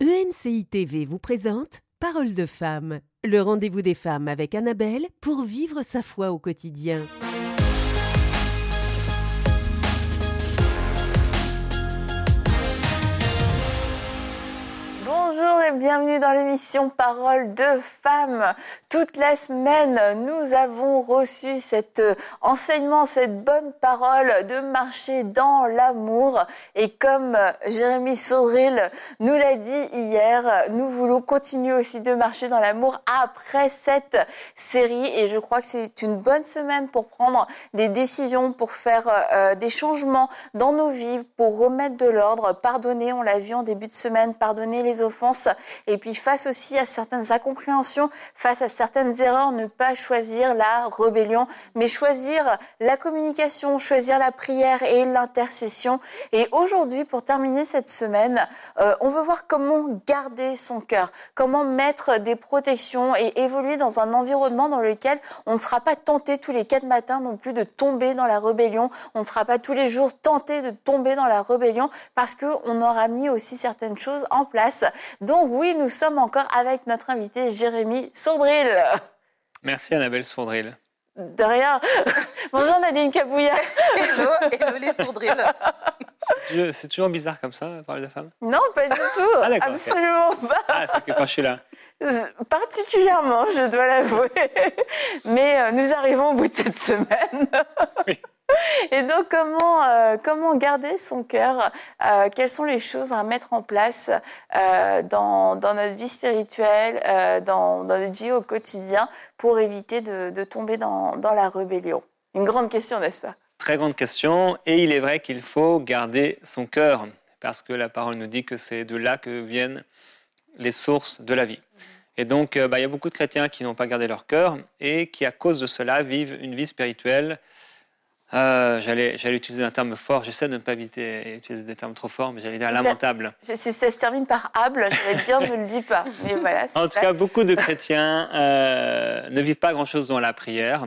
EMCI TV vous présente Parole de femme, le rendez-vous des femmes avec Annabelle pour vivre sa foi au quotidien. Bonjour et bienvenue dans l'émission Parole de femmes. Toute la semaine, nous avons reçu cet enseignement, cette bonne parole de marcher dans l'amour. Et comme Jérémy Saudril nous l'a dit hier, nous voulons continuer aussi de marcher dans l'amour après cette série. Et je crois que c'est une bonne semaine pour prendre des décisions, pour faire des changements dans nos vies, pour remettre de l'ordre, pardonner, on l'a vu en début de semaine, pardonner les offenses. Et puis face aussi à certaines incompréhensions, face à certaines erreurs, ne pas choisir la rébellion, mais choisir la communication, choisir la prière et l'intercession. Et aujourd'hui, pour terminer cette semaine, on veut voir comment garder son cœur, comment mettre des protections et évoluer dans un environnement dans lequel on ne sera pas tenté tous les 4 matins non plus de tomber dans la rébellion. On ne sera pas tous les jours tenté de tomber dans la rébellion parce qu'on aura mis aussi certaines choses en place. Donc oui, nous sommes encore avec notre invité Jérémy Saudril. Merci Annabelle Saudril. De rien. Bonjour Nadine Kabouya. Hello les Saudril. C'est toujours bizarre comme ça, parler de femme? Non, pas du tout. Ah, d'accord, absolument okay. pas. Ah, c'est que quand je suis là. Particulièrement, je dois l'avouer. Mais nous arrivons au bout de cette semaine. Oui. Et donc, comment garder son cœur? Quelles sont les choses à mettre en place dans notre vie spirituelle, dans notre vie au quotidien, pour éviter de tomber dans la rébellion? Une grande question, n'est-ce pas? Très grande question. Et il est vrai qu'il faut garder son cœur, parce que la parole nous dit que c'est de là que viennent les sources de la vie. Et donc, il y a beaucoup de chrétiens qui n'ont pas gardé leur cœur et qui, à cause de cela, vivent une vie spirituelle. J'allais utiliser un terme fort, j'essaie de ne pas éviter d'utiliser des termes trop forts, mais j'allais dire lamentable. Si ça se termine par able, j'allais te dire ne le dis pas. Mais voilà, en tout cas, beaucoup de chrétiens ne vivent pas grand-chose dans la prière.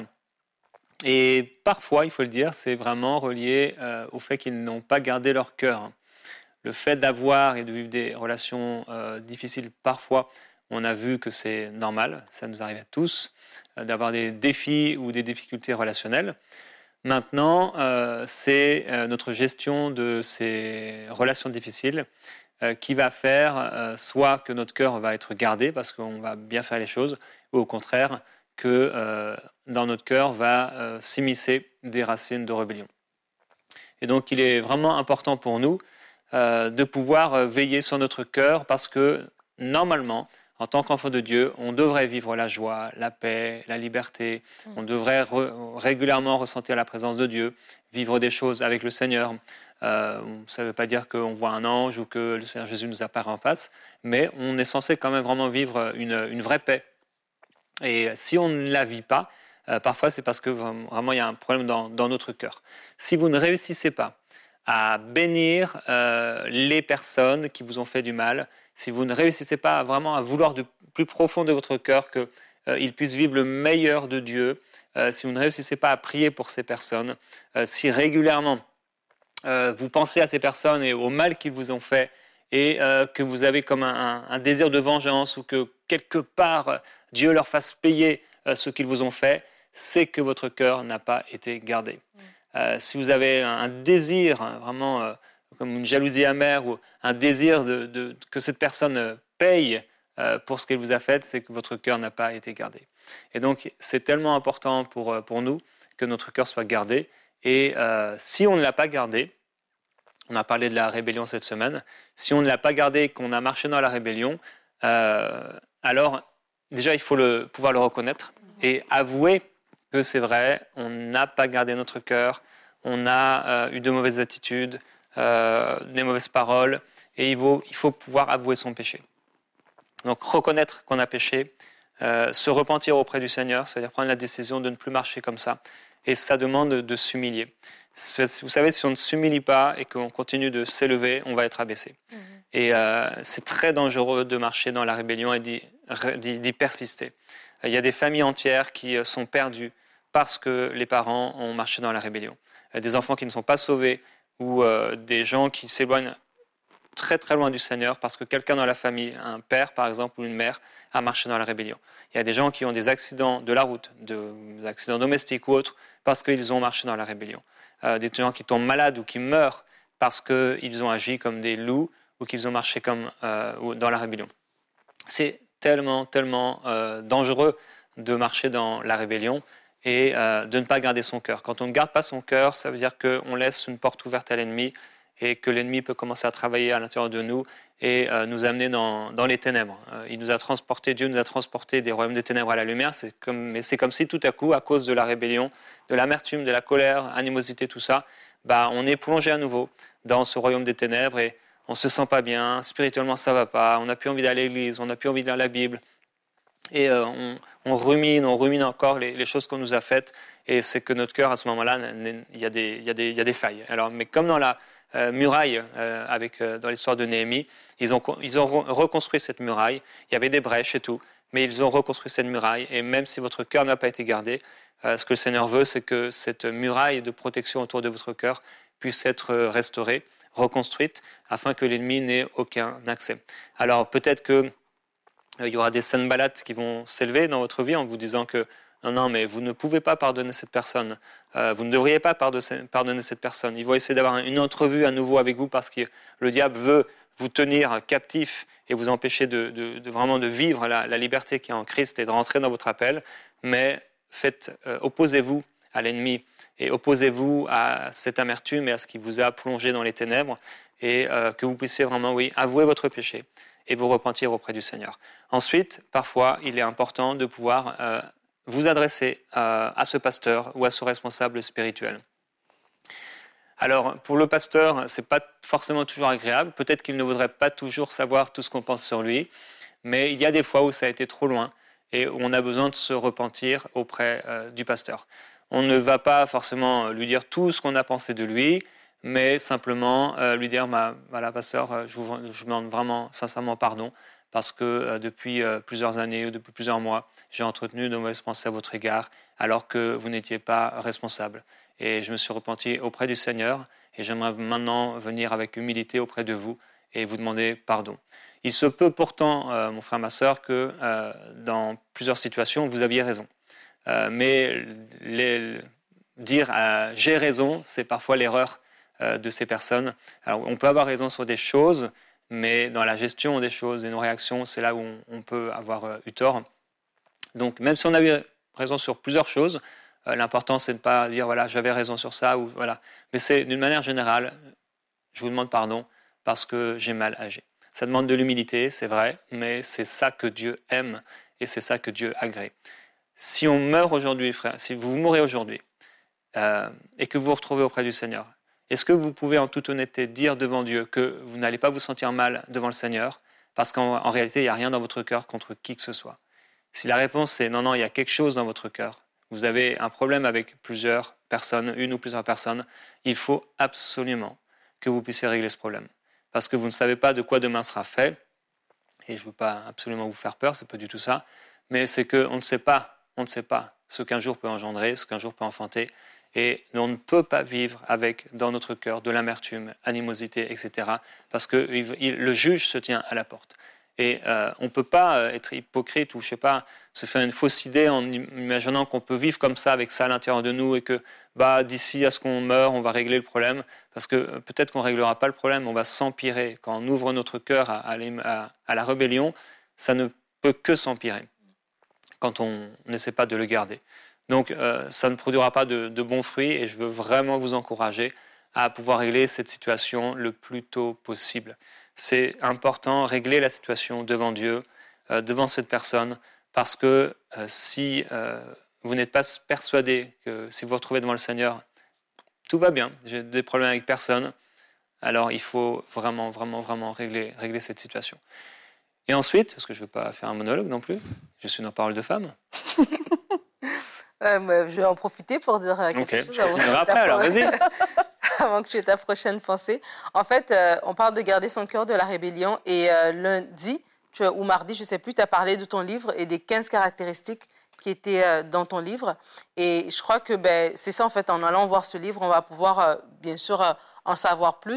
Et parfois, il faut le dire, c'est vraiment relié au fait qu'ils n'ont pas gardé leur cœur. Le fait d'avoir et de vivre des relations difficiles, parfois, on a vu que c'est normal, ça nous arrive à tous, d'avoir des défis ou des difficultés relationnelles. Maintenant, c'est notre gestion de ces relations difficiles qui va faire soit que notre cœur va être gardé parce qu'on va bien faire les choses, ou au contraire, que dans notre cœur va s'immiscer des racines de rébellion. Et donc, il est vraiment important pour nous de pouvoir veiller sur notre cœur parce que, normalement, en tant qu'enfant de Dieu, on devrait vivre la joie, la paix, la liberté. On devrait régulièrement ressentir la présence de Dieu, vivre des choses avec le Seigneur. Ça ne veut pas dire qu'on voit un ange ou que le Seigneur Jésus nous apparaît en face, mais on est censé quand même vraiment vivre une vraie paix. Et si on ne la vit pas, parfois c'est parce que vraiment il y a un problème dans notre cœur. Si vous ne réussissez pas à bénir les personnes qui vous ont fait du mal, si vous ne réussissez pas vraiment à vouloir du plus profond de votre cœur qu'ils puissent vivre le meilleur de Dieu, si vous ne réussissez pas à prier pour ces personnes, si régulièrement vous pensez à ces personnes et au mal qu'ils vous ont fait et que vous avez comme un désir de vengeance ou que quelque part Dieu leur fasse payer ce qu'ils vous ont fait, c'est que votre cœur n'a pas été gardé. Si vous avez un désir vraiment comme une jalousie amère ou un désir que cette personne paye pour ce qu'elle vous a fait, c'est que votre cœur n'a pas été gardé. Et donc, c'est tellement important pour nous que notre cœur soit gardé. Et si on ne l'a pas gardé, on a parlé de la rébellion cette semaine, si on ne l'a pas gardé et qu'on a marché dans la rébellion, alors déjà, il faut pouvoir le reconnaître et avouer que c'est vrai, on n'a pas gardé notre cœur, on a eu de mauvaises attitudes, des mauvaises paroles, et il faut pouvoir avouer son péché. Donc reconnaître qu'on a péché, se repentir auprès du Seigneur, c'est-à-dire prendre la décision de ne plus marcher comme ça, et ça demande de s'humilier. Vous savez, si on ne s'humilie pas et qu'on continue de s'élever, on va être abaissé. Et c'est très dangereux de marcher dans la rébellion et d'y persister. Il y a des familles entières qui sont perdues parce que les parents ont marché dans la rébellion. Des enfants qui ne sont pas sauvés ou des gens qui s'éloignent très très loin du Seigneur parce que quelqu'un dans la famille, un père par exemple ou une mère, a marché dans la rébellion. Il y a des gens qui ont des accidents de la route, des accidents domestiques ou autres, parce qu'ils ont marché dans la rébellion. Des gens qui tombent malades ou qui meurent parce qu'ils ont agi comme des loups ou qu'ils ont marché comme dans la rébellion. C'est tellement dangereux de marcher dans la rébellion et de ne pas garder son cœur. Quand on ne garde pas son cœur, ça veut dire qu'on laisse une porte ouverte à l'ennemi et que l'ennemi peut commencer à travailler à l'intérieur de nous et nous amener dans les ténèbres. Dieu nous a transportés des royaumes des ténèbres à la lumière, mais c'est comme si tout à coup, à cause de la rébellion, de l'amertume, de la colère, animosité, tout ça, on est plongé à nouveau dans ce royaume des ténèbres et on ne se sent pas bien, spirituellement ça ne va pas, on n'a plus envie d'aller à l'église, on n'a plus envie de lire la Bible. Et on rumine encore les choses qu'on nous a faites, et c'est que notre cœur, à ce moment-là, il y a des failles. Alors, mais comme dans la muraille, dans l'histoire de Néhémie, ils ont reconstruit cette muraille, il y avait des brèches et tout, mais ils ont reconstruit cette muraille, et même si votre cœur n'a pas été gardé, ce que le Seigneur veut, c'est que cette muraille de protection autour de votre cœur puisse être restaurée, reconstruite, afin que l'ennemi n'ait aucun accès. Alors, peut-être que il y aura des sanballats qui vont s'élever dans votre vie en vous disant que non, mais vous ne pouvez pas pardonner cette personne, vous ne devriez pas pardonner cette personne. Ils vont essayer d'avoir une entrevue à nouveau avec vous parce que le diable veut vous tenir captif et vous empêcher vraiment de vivre la liberté qui est en Christ et de rentrer dans votre appel. Mais opposez-vous à l'ennemi et opposez-vous à cette amertume et à ce qui vous a plongé dans les ténèbres et que vous puissiez vraiment, avouer votre péché et vous repentir auprès du Seigneur. Ensuite, parfois, il est important de pouvoir vous adresser à ce pasteur ou à ce responsable spirituel. Alors, pour le pasteur, ce n'est pas forcément toujours agréable. Peut-être qu'il ne voudrait pas toujours savoir tout ce qu'on pense sur lui, mais il y a des fois où ça a été trop loin et où on a besoin de se repentir auprès du pasteur. On ne va pas forcément lui dire tout ce qu'on a pensé de lui, mais simplement lui dire, voilà, pasteur, je vous demande vraiment sincèrement pardon, parce que depuis plusieurs années ou depuis plusieurs mois, j'ai entretenu de mauvaises pensées à votre égard, alors que vous n'étiez pas responsable. Et je me suis repenti auprès du Seigneur, et j'aimerais maintenant venir avec humilité auprès de vous et vous demander pardon. Il se peut pourtant, mon frère, ma sœur, que dans plusieurs situations, vous aviez raison. Mais dire « j'ai raison », c'est parfois l'erreur de ces personnes. Alors, on peut avoir raison sur des choses, mais dans la gestion des choses et nos réactions, c'est là où on peut avoir eu tort. Donc, même si on a eu raison sur plusieurs choses, l'important, c'est de ne pas dire « voilà, j'avais raison sur ça », ou voilà. Mais c'est d'une manière générale, je vous demande pardon parce que j'ai mal agi. Ça demande de l'humilité, c'est vrai, mais c'est ça que Dieu aime et c'est ça que Dieu agrée. Si on meurt aujourd'hui, frère, si vous mourrez aujourd'hui et que vous vous retrouvez auprès du Seigneur, est-ce que vous pouvez en toute honnêteté dire devant Dieu que vous n'allez pas vous sentir mal devant le Seigneur parce qu'en réalité, il n'y a rien dans votre cœur contre qui que ce soit? Si la réponse est non, il y a quelque chose dans votre cœur, vous avez un problème avec plusieurs personnes, une ou plusieurs personnes, il faut absolument que vous puissiez régler ce problème. Parce que vous ne savez pas de quoi demain sera fait, et je ne veux pas absolument vous faire peur, ce n'est pas du tout ça, mais c'est qu'on ne sait pas ce qu'un jour peut engendrer, ce qu'un jour peut enfanter, et on ne peut pas vivre avec, dans notre cœur, de l'amertume, animosité, etc., parce que le juge se tient à la porte. Et on ne peut pas être hypocrite ou, je sais pas, se faire une fausse idée en imaginant qu'on peut vivre comme ça, avec ça à l'intérieur de nous, et que d'ici à ce qu'on meure, on va régler le problème, parce que peut-être qu'on ne réglera pas le problème, on va s'empirer. Quand on ouvre notre cœur à la rébellion, ça ne peut que s'empirer quand on n'essaie pas de le garder. Donc, ça ne produira pas de bons fruits, et je veux vraiment vous encourager à pouvoir régler cette situation le plus tôt possible. C'est important, régler la situation devant Dieu, devant cette personne, parce que si vous n'êtes pas persuadé que si vous vous retrouvez devant le Seigneur, tout va bien, j'ai des problèmes avec personne, alors il faut vraiment régler cette situation. Et ensuite, parce que je ne veux pas faire un monologue non plus, je suis dans Parole de femme. Je vais en profiter pour dire quelque chose. Je continuerai après, alors vas-y. Avant que tu aies ta prochaine pensée. En fait, on parle de garder son cœur de la rébellion. Et lundi ou mardi, je ne sais plus, tu as parlé de ton livre et des 15 caractéristiques qui étaient dans ton livre. Et je crois que c'est ça, en fait, en allant voir ce livre, on va pouvoir, bien sûr, en savoir plus.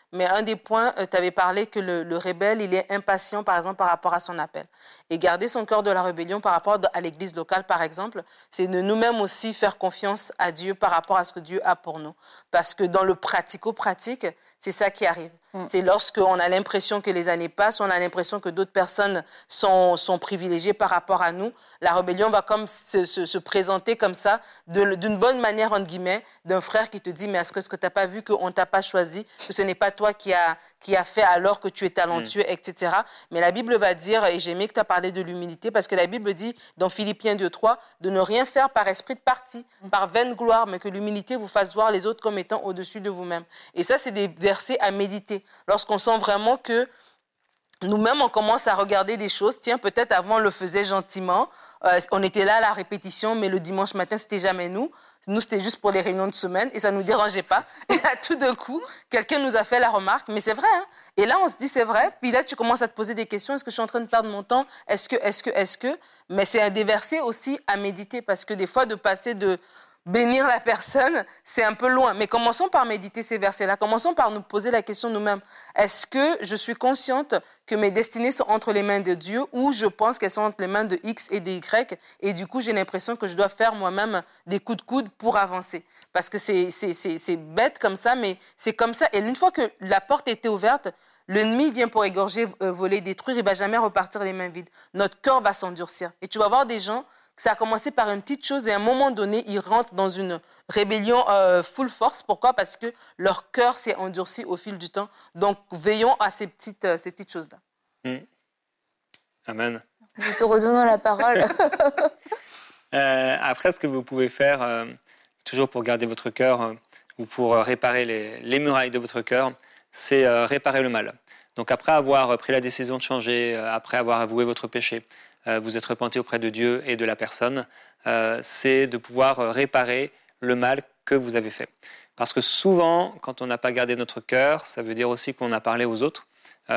Mais un des points, tu avais parlé que le rebelle, il est impatient, par exemple, par rapport à son appel. Et garder son cœur de la rébellion par rapport à l'église locale, par exemple, c'est de nous-mêmes aussi faire confiance à Dieu par rapport à ce que Dieu a pour nous. Parce que dans le pratico-pratique, c'est ça qui arrive. C'est lorsqu'on a l'impression que les années passent, on a l'impression que d'autres personnes sont privilégiées par rapport à nous. La rébellion va comme se présenter comme ça, d'une bonne manière, entre guillemets, d'un frère qui te dit, mais est-ce que tu n'as pas vu qu'on ne t'a pas choisi, que ce n'est pas toi qui a fait alors que tu es talentueux, etc. Mais la Bible va dire, et j'ai aimé que tu as parlé de l'humilité, parce que la Bible dit, dans Philippiens 2:3, de ne rien faire par esprit de parti, par vaine gloire, mais que l'humilité vous fasse voir les autres comme étant au-dessus de vous-même. Et ça, c'est des versets à méditer. Lorsqu'on sent vraiment que nous-mêmes, on commence à regarder des choses. Tiens, peut-être avant, on le faisait gentiment. On était là à la répétition, mais le dimanche matin, c'était jamais nous. Nous, c'était juste pour les réunions de semaine et ça ne nous dérangeait pas. Et là, tout d'un coup, quelqu'un nous a fait la remarque, mais c'est vrai, hein? Et là, on se dit, c'est vrai. Puis là, tu commences à te poser des questions. Est-ce que je suis en train de perdre mon temps? Est-ce que? Mais c'est un des versets aussi à méditer parce que des fois, de passer de bénir la personne, c'est un peu loin. Mais commençons par méditer ces versets-là. Commençons par nous poser la question nous-mêmes. Est-ce que je suis consciente que mes destinées sont entre les mains de Dieu ou je pense qu'elles sont entre les mains de X et de Y et du coup, j'ai l'impression que je dois faire moi-même des coups de coude pour avancer. Parce que c'est bête comme ça, mais c'est comme ça. Et une fois que la porte était ouverte, l'ennemi vient pour égorger, voler, détruire. Il ne va jamais repartir les mains vides. Notre cœur va s'endurcir. Et tu vas voir des gens, ça a commencé par une petite chose et à un moment donné, ils rentrent dans une rébellion full force. Pourquoi? Parce que leur cœur s'est endurci au fil du temps. Donc, veillons à ces petites choses-là. Amen. Nous te redonnons la parole. Après, ce que vous pouvez faire, toujours pour garder votre cœur ou pour réparer les murailles de votre cœur, c'est réparer le mal. Donc après avoir pris la décision de changer, après avoir avoué votre péché, vous êtes repenti auprès de Dieu et de la personne, c'est de pouvoir réparer le mal que vous avez fait. Parce que souvent, quand on n'a pas gardé notre cœur, ça veut dire aussi qu'on a parlé aux autres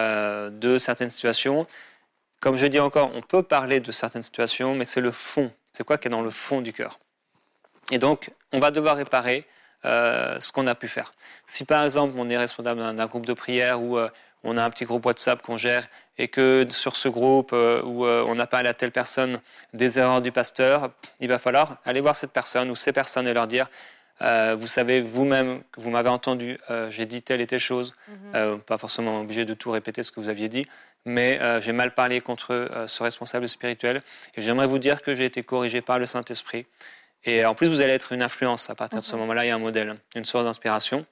de certaines situations. Comme je dis encore, on peut parler de certaines situations, mais c'est le fond. C'est quoi qui est dans le fond du cœur? Et donc, on va devoir réparer ce qu'on a pu faire. Si par exemple, on est responsable d'un groupe de prière ou on a un petit groupe WhatsApp qu'on gère et que sur ce groupe où on a parlé à telle personne des erreurs du pasteur, il va falloir aller voir cette personne ou ces personnes et leur dire vous savez vous-même que vous m'avez entendu, j'ai dit telle et telle chose, pas forcément obligé de tout répéter ce que vous aviez dit, mais j'ai mal parlé contre ce responsable spirituel et j'aimerais vous dire que j'ai été corrigé par le Saint-Esprit. Et en plus, vous allez être une influence à partir de ce moment-là, il y a un modèle, une source d'inspiration.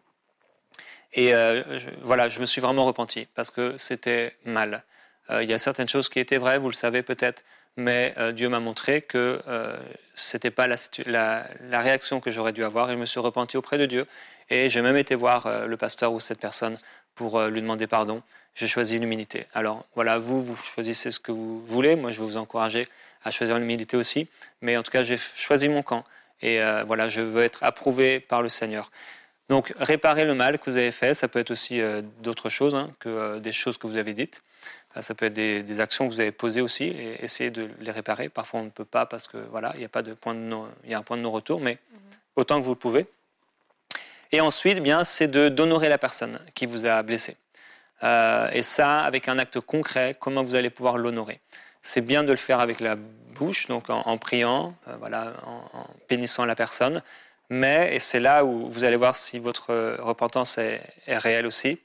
Et voilà, je me suis vraiment repenti parce que c'était mal. Il y a certaines choses qui étaient vraies, vous le savez peut-être, mais Dieu m'a montré que ce n'était pas la réaction que j'aurais dû avoir et je me suis repenti auprès de Dieu. Et j'ai même été voir le pasteur ou cette personne pour lui demander pardon. J'ai choisi l'humilité. Alors voilà, vous choisissez ce que vous voulez. Moi, je vais vous encourager à choisir l'humilité aussi. Mais en tout cas, j'ai choisi mon camp. Et voilà, je veux être approuvé par le Seigneur. Donc, réparer le mal que vous avez fait, ça peut être aussi d'autres choses que des choses que vous avez dites. Ça peut être des actions que vous avez posées aussi et essayer de les réparer. Parfois, on ne peut pas parce que voilà, il y a un point de non-retour, mais autant que vous le pouvez. Et ensuite, eh bien, c'est d'honorer la personne qui vous a blessé. Et ça, avec un acte concret, comment vous allez pouvoir l'honorer? C'est bien de le faire avec la bouche, donc en priant, voilà, en bénissant la personne. Mais, et c'est là où vous allez voir si votre repentance est réelle aussi,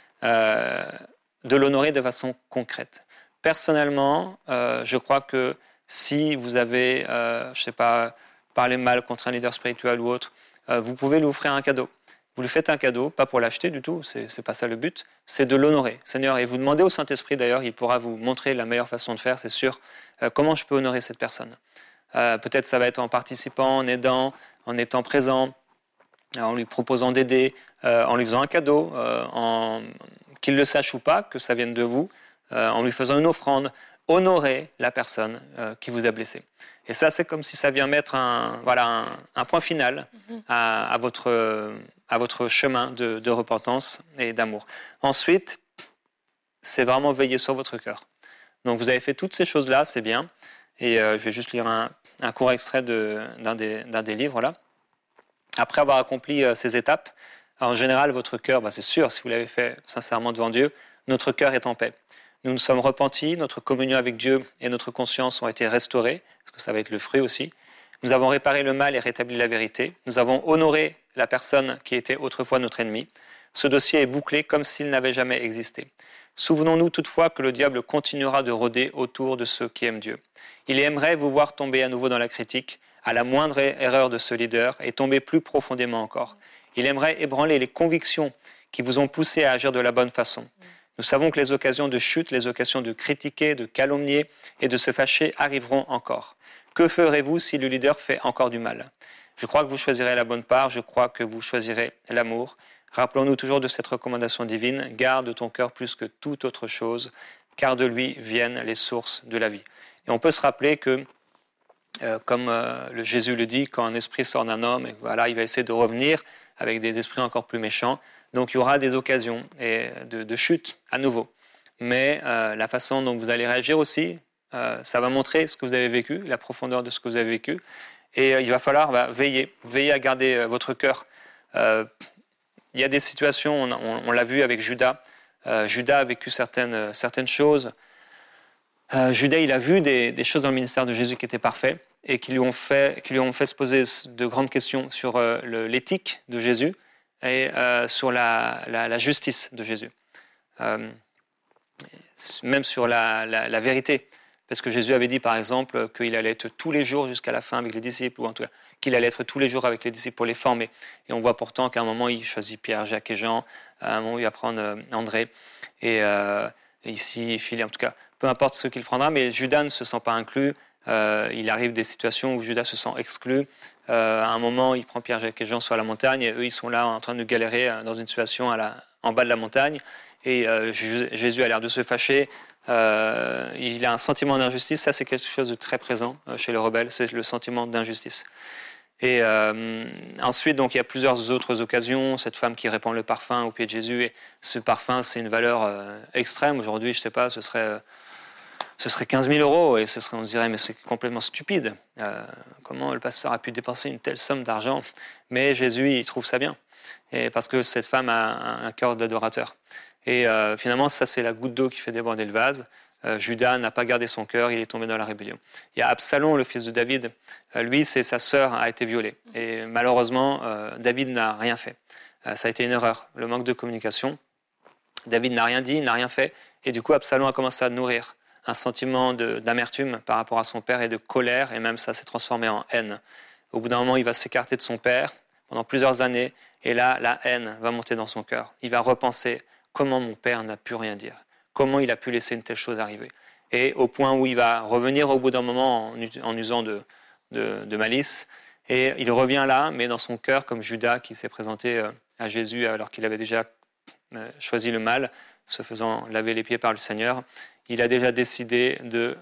de l'honorer de façon concrète. Personnellement, je crois que si vous avez, je ne sais pas, parlé mal contre un leader spirituel ou autre, vous pouvez lui offrir un cadeau. Vous lui faites un cadeau, pas pour l'acheter du tout, c'est pas ça le but, c'est de l'honorer. Seigneur, et vous demandez au Saint-Esprit d'ailleurs, il pourra vous montrer la meilleure façon de faire, c'est sûr, comment je peux honorer cette personne. Peut-être ça va être en participant, en aidant, en étant présent, en lui proposant d'aider, en lui faisant un cadeau, qu'il le sache ou pas, que ça vienne de vous, en lui faisant une offrande. Honorer la personne qui vous a blessé. Et ça, c'est comme si ça vient mettre un point final à votre chemin de repentance et d'amour. Ensuite, c'est vraiment veiller sur votre cœur. Donc, vous avez fait toutes ces choses-là, c'est bien. Et je vais juste lire un court extrait d'un des livres, là. Après avoir accompli ces étapes, Alors, en général, votre cœur, c'est sûr, si vous l'avez fait sincèrement devant Dieu, notre cœur est en paix. Nous nous sommes repentis, notre communion avec Dieu et notre conscience ont été restaurées, parce que ça va être le fruit aussi. Nous avons réparé le mal et rétabli la vérité. Nous avons honoré la personne qui était autrefois notre ennemi. Ce dossier est bouclé comme s'il n'avait jamais existé. Souvenons-nous toutefois que le diable continuera de rôder autour de ceux qui aiment Dieu. Il aimerait vous voir tomber à nouveau dans la critique, à la moindre erreur de ce leader, et tomber plus profondément encore. Il aimerait ébranler les convictions qui vous ont poussé à agir de la bonne façon. Nous savons que les occasions de chute, les occasions de critiquer, de calomnier et de se fâcher arriveront encore. Que ferez-vous si le leader fait encore du mal ? Je crois que vous choisirez la bonne part, je crois que vous choisirez l'amour. Rappelons-nous toujours de cette recommandation divine, garde ton cœur plus que toute autre chose, car de lui viennent les sources de la vie. Et on peut se rappeler que, comme Jésus le dit, quand un esprit sort d'un homme, et voilà, il va essayer de revenir avec des esprits encore plus méchants. Donc il y aura des occasions de chute à nouveau. Mais la façon dont vous allez réagir aussi, ça va montrer ce que vous avez vécu, la profondeur de ce que vous avez vécu. Et il va falloir veiller à garder votre cœur. Il y a des situations, on l'a vu avec Judas. Judas a vécu certaines choses. Judas, il a vu des choses dans le ministère de Jésus qui étaient parfaites et qui lui ont fait se poser de grandes questions sur l'éthique de Jésus et sur la justice de Jésus. Même sur la vérité. Parce que Jésus avait dit, par exemple, qu'il allait être tous les jours jusqu'à la fin avec les disciples, ou en tout cas, qu'il allait être tous les jours avec les disciples pour les former. Et on voit pourtant qu'à un moment, il choisit Pierre, Jacques et Jean, à un moment, il va prendre André, et ici, Philippe, en tout cas, peu importe ce qu'il prendra, mais Judas ne se sent pas inclus. Il arrive des situations où Judas se sent exclu. À un moment, il prend Pierre, Jacques et Jean sur la montagne, et eux, ils sont là en train de galérer dans une situation en bas de la montagne, et Jésus a l'air de se fâcher. Il a un sentiment d'injustice, ça c'est quelque chose de très présent chez les rebelles, c'est le sentiment d'injustice. Et ensuite, donc, il y a plusieurs autres occasions, cette femme qui répand le parfum au pied de Jésus, et ce parfum c'est une valeur extrême, aujourd'hui je ne sais pas, ce serait 15 000 euros, et on se dirait mais c'est complètement stupide, comment le pasteur a pu dépenser une telle somme d'argent, mais Jésus il trouve ça bien, et parce que cette femme a un cœur d'adorateur. Et finalement, ça, c'est la goutte d'eau qui fait déborder le vase. Judas n'a pas gardé son cœur, il est tombé dans la rébellion. Il y a Absalom, le fils de David. Lui, sa sœur a été violée. Et malheureusement, David n'a rien fait. Ça a été une erreur, le manque de communication. David n'a rien dit, n'a rien fait. Et du coup, Absalom a commencé à nourrir un sentiment d'amertume par rapport à son père et de colère. Et même ça s'est transformé en haine. Au bout d'un moment, il va s'écarter de son père pendant plusieurs années. Et là, la haine va monter dans son cœur. Il va repenser comment mon père n'a pu rien dire, comment il a pu laisser une telle chose arriver. Et au point où il va revenir au bout d'un moment en usant de malice, et il revient là, mais dans son cœur, comme Judas qui s'est présenté à Jésus alors qu'il avait déjà choisi le mal, se faisant laver les pieds par le Seigneur, il a déjà décidé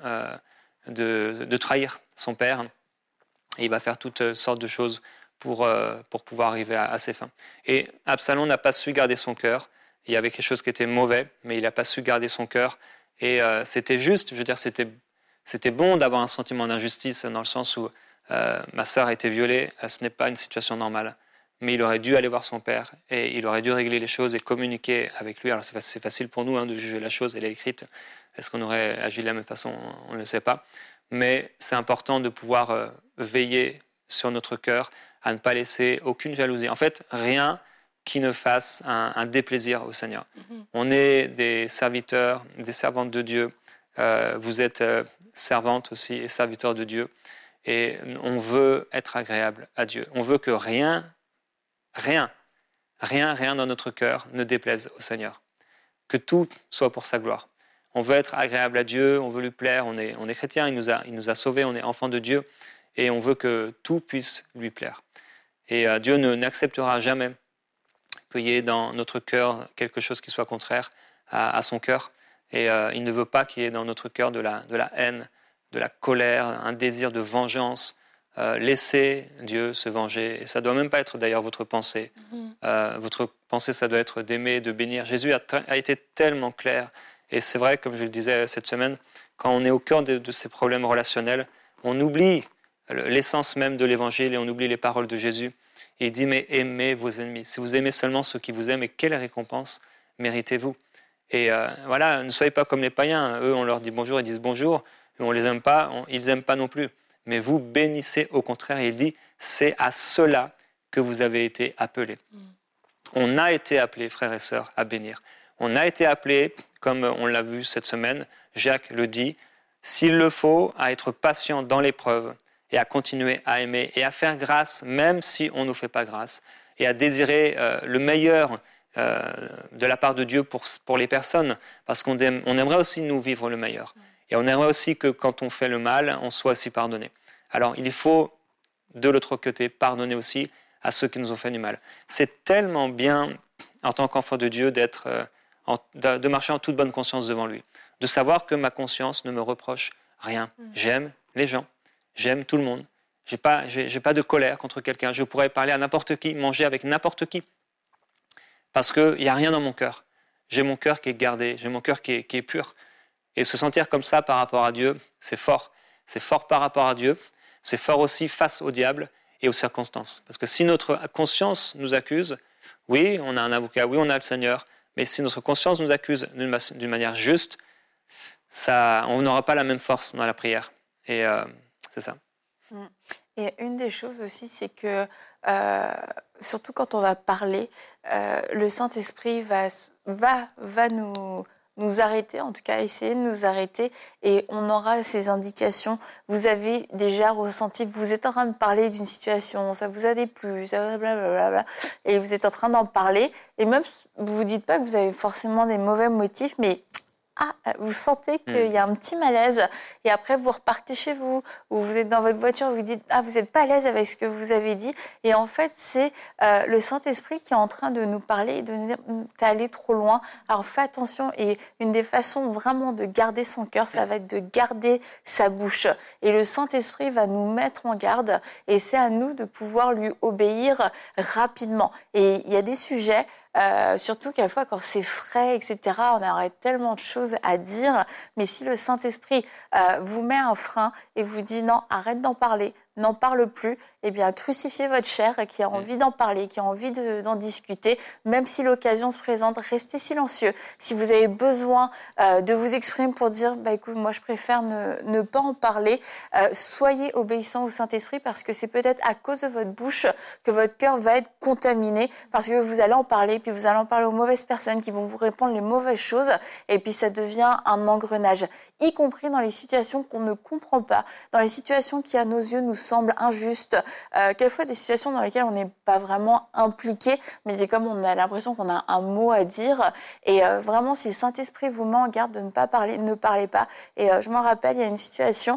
de trahir son père, et il va faire toutes sortes de choses pour pouvoir arriver à ses fins. Et Absalom n'a pas su garder son cœur. Il y avait quelque chose qui était mauvais, mais il n'a pas su garder son cœur. Et c'était juste, je veux dire, c'était bon d'avoir un sentiment d'injustice dans le sens où ma sœur a été violée, ce n'est pas une situation normale. Mais il aurait dû aller voir son père et il aurait dû régler les choses et communiquer avec lui. Alors c'est facile pour nous de juger la chose, elle est écrite. Est-ce qu'on aurait agi de la même façon? On ne le sait pas. Mais c'est important de pouvoir veiller sur notre cœur, à ne pas laisser aucune jalousie. En fait, rien qui ne fasse un déplaisir au Seigneur. On est des serviteurs, des servantes de Dieu. Vous êtes servantes aussi et serviteurs de Dieu. Et on veut être agréable à Dieu. On veut que rien dans notre cœur ne déplaise au Seigneur. Que tout soit pour sa gloire. On veut être agréable à Dieu, on veut lui plaire, on est chrétien, il nous a sauvés, on est enfants de Dieu. Et on veut que tout puisse lui plaire. Et Dieu n'acceptera jamais qu'il y ait dans notre cœur quelque chose qui soit contraire à son cœur. Et il ne veut pas qu'il y ait dans notre cœur de la haine, de la colère, un désir de vengeance. Laissez Dieu se venger. Et ça ne doit même pas être d'ailleurs votre pensée. Votre pensée, ça doit être d'aimer, de bénir. Jésus a été tellement clair. Et c'est vrai, comme je le disais cette semaine, quand on est au cœur de ces problèmes relationnels, on oublie l'essence même de l'évangile et on oublie les paroles de Jésus. Et il dit, mais aimez vos ennemis. Si vous aimez seulement ceux qui vous aiment, et quelle récompense méritez-vous? Et voilà, ne soyez pas comme les païens. Eux, on leur dit bonjour, ils disent bonjour. Et on les aime pas, ils n'aiment pas non plus. Mais vous bénissez au contraire. Et il dit, c'est à cela que vous avez été appelés. On a été appelés, frères et sœurs, à bénir. On a été appelés, comme on l'a vu cette semaine, Jacques le dit, s'il le faut, à être patient dans l'épreuve et à continuer à aimer et à faire grâce, même si on ne nous fait pas grâce, et à désirer le meilleur de la part de Dieu pour les personnes, parce qu'on aimerait aussi nous vivre le meilleur. Et on aimerait aussi que quand on fait le mal, on soit aussi pardonné. Alors il faut, de l'autre côté, pardonner aussi à ceux qui nous ont fait du mal. C'est tellement bien, en tant qu'enfant de Dieu, de marcher en toute bonne conscience devant lui, de savoir que ma conscience ne me reproche rien. J'aime les gens, j'aime tout le monde, j'ai pas de colère contre quelqu'un, je pourrais parler à n'importe qui, manger avec n'importe qui, parce qu'il n'y a rien dans mon cœur. J'ai mon cœur qui est gardé, j'ai mon cœur qui est pur. Et se sentir comme ça par rapport à Dieu, c'est fort. C'est fort par rapport à Dieu, c'est fort aussi face au diable et aux circonstances. Parce que si notre conscience nous accuse, oui, on a un avocat, oui, on a le Seigneur, mais si notre conscience nous accuse d'une manière juste, on n'aura pas la même force dans la prière. Et c'est ça. Et une des choses aussi, c'est que, surtout quand on va parler, le Saint-Esprit va nous arrêter, en tout cas essayer de nous arrêter, et on aura ces indications. Vous avez déjà ressenti, vous êtes en train de parler d'une situation, ça vous a déplu, ça blablabla, et vous êtes en train d'en parler, et même vous vous dites pas que vous avez forcément des mauvais motifs, mais vous sentez qu'il y a un petit malaise, et après vous repartez chez vous, ou vous êtes dans votre voiture, vous dites vous n'êtes pas à l'aise avec ce que vous avez dit, et en fait c'est le Saint-Esprit qui est en train de nous parler et de nous dire t'es allé trop loin, alors fais attention. Et une des façons vraiment de garder son cœur, ça va être de garder sa bouche, et le Saint-Esprit va nous mettre en garde, et c'est à nous de pouvoir lui obéir rapidement. Et il y a des sujets, surtout quelquefois quand c'est frais, etc., on aurait tellement de choses à dire, mais si le Saint-Esprit vous met un frein et vous dit non, arrête d'en parler, n'en parle plus, eh bien crucifiez votre chair qui a envie d'en parler, qui a envie d'en discuter, même si l'occasion se présente, restez silencieux. Si vous avez besoin de vous exprimer pour dire écoute, moi je préfère ne pas en parler, soyez obéissants au Saint-Esprit, parce que c'est peut-être à cause de votre bouche que votre cœur va être contaminé, parce que vous allez en parler, puis vous allez en parler aux mauvaises personnes qui vont vous répondre les mauvaises choses, et puis ça devient un engrenage, y compris dans les situations qu'on ne comprend pas, dans les situations qui à nos yeux nous semblent injustes, quelquefois des situations dans lesquelles on n'est pas vraiment impliqué, mais c'est comme on a l'impression qu'on a un mot à dire, et vraiment si le Saint-Esprit vous met en garde de ne pas parler, ne parlez pas. Et je me rappelle, il y a une situation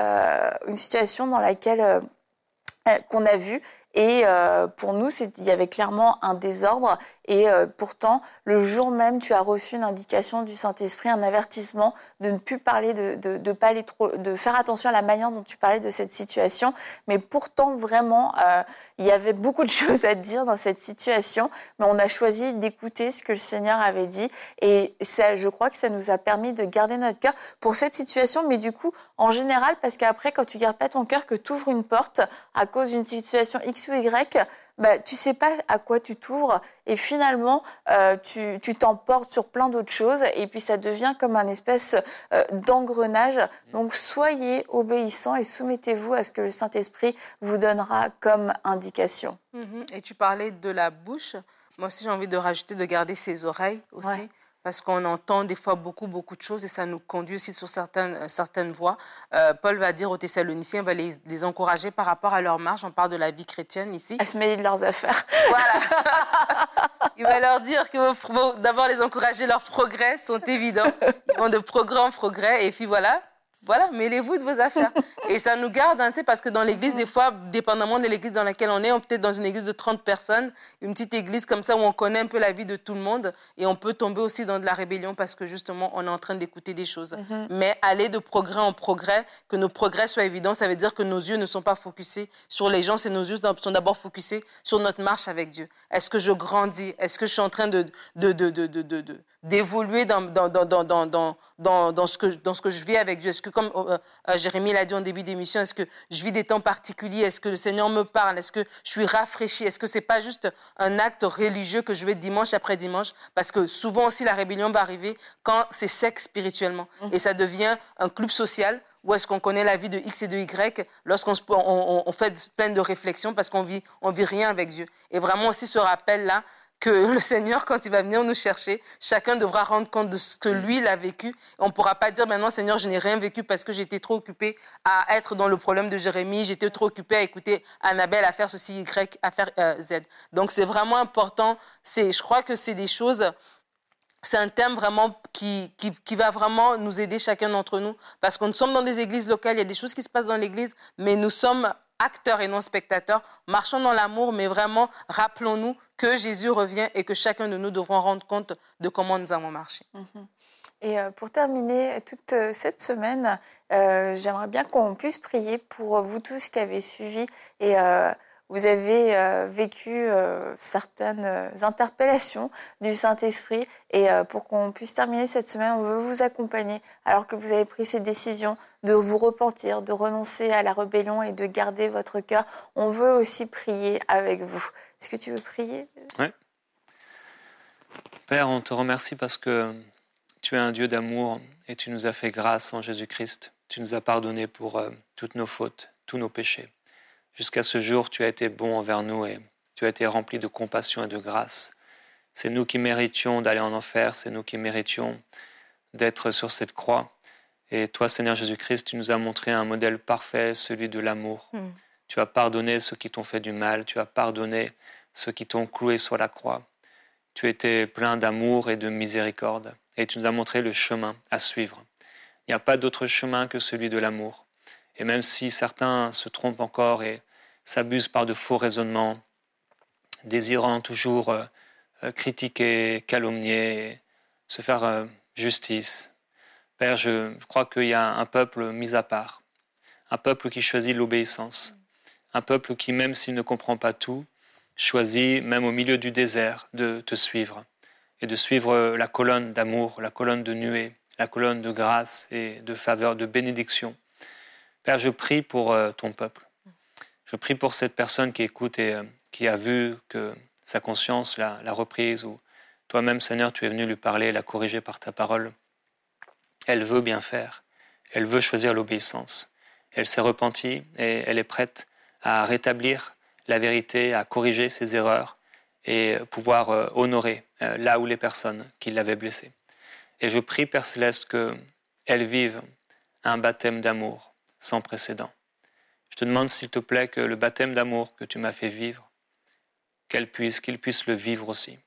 dans laquelle qu'on a vue, et pour nous, il y avait clairement un désordre, et pourtant, le jour même, tu as reçu une indication du Saint-Esprit, un avertissement de ne plus parler, de pas aller trop, de faire attention à la manière dont tu parlais de cette situation. Mais pourtant, vraiment, il y avait beaucoup de choses à dire dans cette situation, mais on a choisi d'écouter ce que le Seigneur avait dit, et ça, je crois que ça nous a permis de garder notre cœur pour cette situation, mais du coup, en général, parce qu'après, quand tu gardes pas ton cœur, que tu ouvres une porte à cause d'une situation X ou Y, tu sais pas à quoi tu t'ouvres, et finalement tu t'emportes sur plein d'autres choses, et puis ça devient comme un espèce d'engrenage. Donc soyez obéissants et soumettez-vous à ce que le Saint-Esprit vous donnera comme indication. Et tu parlais de la bouche. Moi aussi j'ai envie de rajouter de garder ses oreilles aussi. Ouais. Parce qu'on entend des fois beaucoup de choses, et ça nous conduit aussi sur certaines voies. Paul va dire aux Thessaloniciens, va les encourager par rapport à leur marche. On parle de la vie chrétienne ici. À se mêler de leurs affaires. Voilà. Il va leur dire qu'il faut d'abord les encourager, leurs progrès sont évidents. Ils vont de progrès en progrès, et puis voilà, mêlez-vous de vos affaires. Et ça nous garde, parce que dans l'église, des fois, dépendamment de l'église dans laquelle on est peut-être dans une église de 30 personnes, une petite église comme ça où on connaît un peu la vie de tout le monde, et on peut tomber aussi dans de la rébellion parce que justement, on est en train d'écouter des choses. Mais aller de progrès en progrès, que nos progrès soient évidents, ça veut dire que nos yeux ne sont pas focusés sur les gens, c'est nos yeux sont d'abord focusés sur notre marche avec Dieu. Est-ce que je grandis? Est-ce que je suis en train de d'évoluer dans ce que je vis avec Dieu. Est-ce que, comme Jérémie l'a dit en début d'émission, est-ce que je vis des temps particuliers? Est-ce que le Seigneur me parle? Est-ce que je suis rafraîchie? Est-ce que c'est pas juste un acte religieux que je vais dimanche après dimanche? Parce que souvent aussi, la rébellion va arriver quand c'est sec spirituellement. Et ça devient un club social où est-ce qu'on connaît la vie de X et de Y lorsqu'on on fait plein de réflexions parce qu'on vit rien avec Dieu. Et vraiment aussi ce rappel-là que le Seigneur, quand il va venir nous chercher, chacun devra rendre compte de ce que lui, il a vécu. On ne pourra pas dire maintenant, Seigneur, je n'ai rien vécu parce que j'étais trop occupé à être dans le problème de Jérémie, j'étais trop occupé à écouter Annabelle, à faire ceci, Y, à faire Z. Donc c'est vraiment important. Je crois que c'est des choses... C'est un thème vraiment qui va vraiment nous aider chacun d'entre nous parce que nous sommes dans des églises locales, il y a des choses qui se passent dans l'église, mais nous sommes acteurs et non spectateurs. Marchons dans l'amour, mais vraiment rappelons-nous que Jésus revient et que chacun de nous devrons rendre compte de comment nous avons marché. Et pour terminer toute cette semaine, j'aimerais bien qu'on puisse prier pour vous tous qui avez suivi et vous avez vécu certaines interpellations du Saint-Esprit. Et pour qu'on puisse terminer cette semaine, on veut vous accompagner alors que vous avez pris cette décision de vous repentir, de renoncer à la rébellion et de garder votre cœur. On veut aussi prier avec vous. Est-ce que tu veux prier? Oui. Père, on te remercie parce que tu es un Dieu d'amour et tu nous as fait grâce en Jésus-Christ. Tu nous as pardonné pour toutes nos fautes, tous nos péchés. Jusqu'à ce jour, tu as été bon envers nous et tu as été rempli de compassion et de grâce. C'est nous qui méritions d'aller en enfer, c'est nous qui méritions d'être sur cette croix. Et toi, Seigneur Jésus-Christ, tu nous as montré un modèle parfait, celui de l'amour. Tu as pardonné ceux qui t'ont fait du mal, tu as pardonné ceux qui t'ont cloué sur la croix. Tu étais plein d'amour et de miséricorde et tu nous as montré le chemin à suivre. Il n'y a pas d'autre chemin que celui de l'amour. Et même si certains se trompent encore et s'abusent par de faux raisonnements, désirant toujours critiquer, calomnier, se faire justice. Père, je crois qu'il y a un peuple mis à part, un peuple qui choisit l'obéissance, un peuple qui, même s'il ne comprend pas tout, choisit, même au milieu du désert, de te suivre et de suivre la colonne d'amour, la colonne de nuée, la colonne de grâce et de faveur, de bénédiction. Père, je prie pour ton peuple. Je prie pour cette personne qui écoute et qui a vu que sa conscience l'a reprise, ou toi-même, Seigneur, tu es venu lui parler, la corriger par ta parole. Elle veut bien faire. Elle veut choisir l'obéissance. Elle s'est repentie et elle est prête à rétablir la vérité, à corriger ses erreurs et pouvoir honorer là où les personnes qui l'avaient blessée. Et je prie, Père Céleste, qu'elle vive un baptême d'amour sans précédent. Je te demande, s'il te plaît, que le baptême d'amour que tu m'as fait vivre, qu'il puisse le vivre aussi.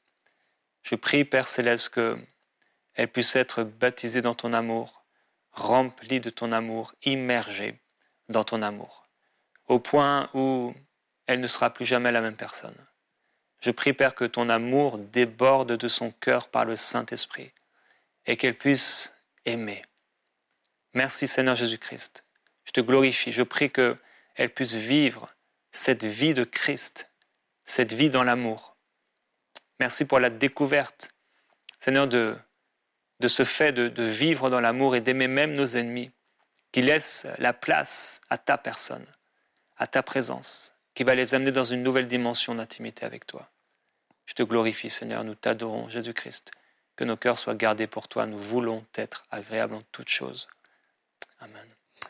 Je prie, Père Céleste, qu'elle puisse être baptisée dans ton amour, remplie de ton amour, immergée dans ton amour, au point où elle ne sera plus jamais la même personne. Je prie, Père, que ton amour déborde de son cœur par le Saint-Esprit et qu'elle puisse aimer. Merci, Seigneur Jésus-Christ. Je te glorifie. Je prie qu'elle puisse vivre cette vie de Christ, cette vie dans l'amour. Merci pour la découverte, Seigneur, de ce fait de vivre dans l'amour et d'aimer même nos ennemis, qui laisse la place à ta personne, à ta présence, qui va les amener dans une nouvelle dimension d'intimité avec toi. Je te glorifie, Seigneur, nous t'adorons, Jésus-Christ. Que nos cœurs soient gardés pour toi. Nous voulons être agréables en toutes choses. Amen.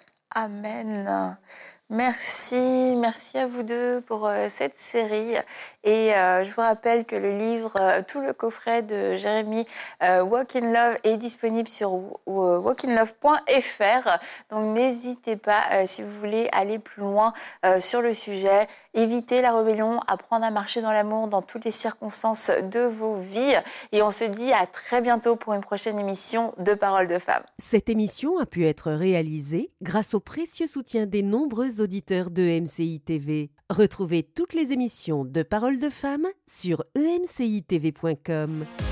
Amen. Merci à vous deux pour cette série. Et je vous rappelle que le livre, tout le coffret de Jérémie, Walk in Love, est disponible sur walkinlove.fr. Donc n'hésitez pas, si vous voulez aller plus loin sur le sujet, éviter la rébellion, apprendre à marcher dans l'amour dans toutes les circonstances de vos vies. Et on se dit à très bientôt pour une prochaine émission de Paroles de Femmes. Cette émission a pu être réalisée grâce au précieux soutien des nombreux auditeurs de MCI TV. Retrouvez toutes les émissions de Paroles de Femmes sur emcitv.com.